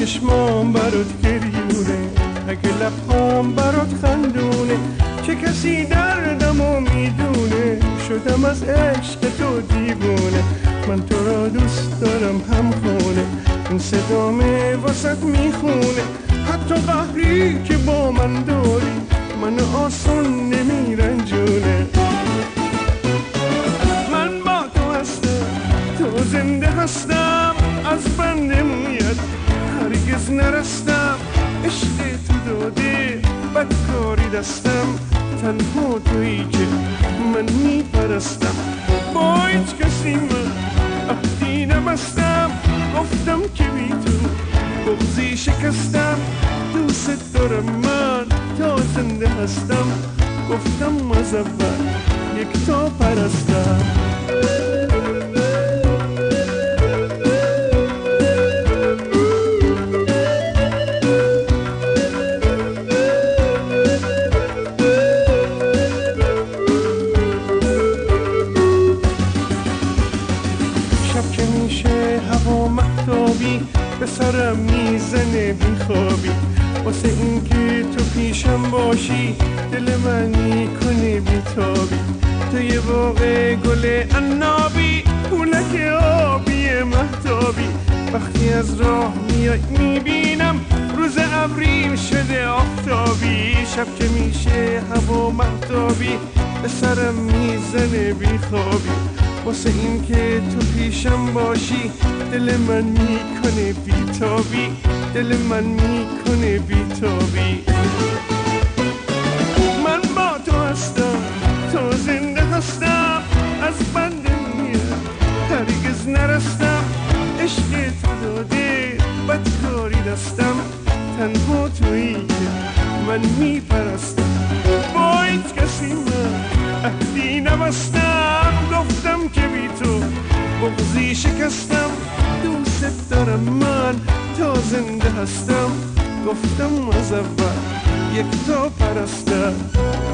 چشمام برات گریونه، اگه لبهام برات خندونه، چه کسی دردمو میدونه، شدم از عشق تو دیوونه. من تو را دوست دارم همخونه، این صدامه واسط میخونه، حتی قهری که با من داری من آسون نمیرنجونه. من با تو هستم، تو زنده هستم، از بنده مویت هرگز نرستم، عشق تو داده بدکاری دستم، تنها تویی که من میپرستم. با هیچ کسی من عهدی نبستم، گفتم که بی تو بغضی شکستم، دوست دارم من تا زنده هستم، گفتم از اول یک تا پرستم. شب که میشه هوا مهتابی، به سرم میزنه بیخوابی، واسه این که تو پیشم باشی دل من میکنه بیتابی. تو یه باغ گل عنابی، پولک آبی مهتابی، وقتی از راه میای میبینم روز ابری شده آفتابی. شب که میشه هوا مهتابی، به سرم میزنه بیخوابی، واسه این که تو پیشم باشی دل من میکنه بیتابی، دل من میکنه بیتابی. من با تو هستم، تو زنده هستم، از بنده میرم هرگز نرستم، عشق تو داده بدکاری دستم، تنها تویی که من میپرستم. با هیچ کسی من عهدی نبستم، گفتم که بی تو بغضی شکستم، دوست دارم من تا زنده هستم، گفتم از اول یک تا پرستم.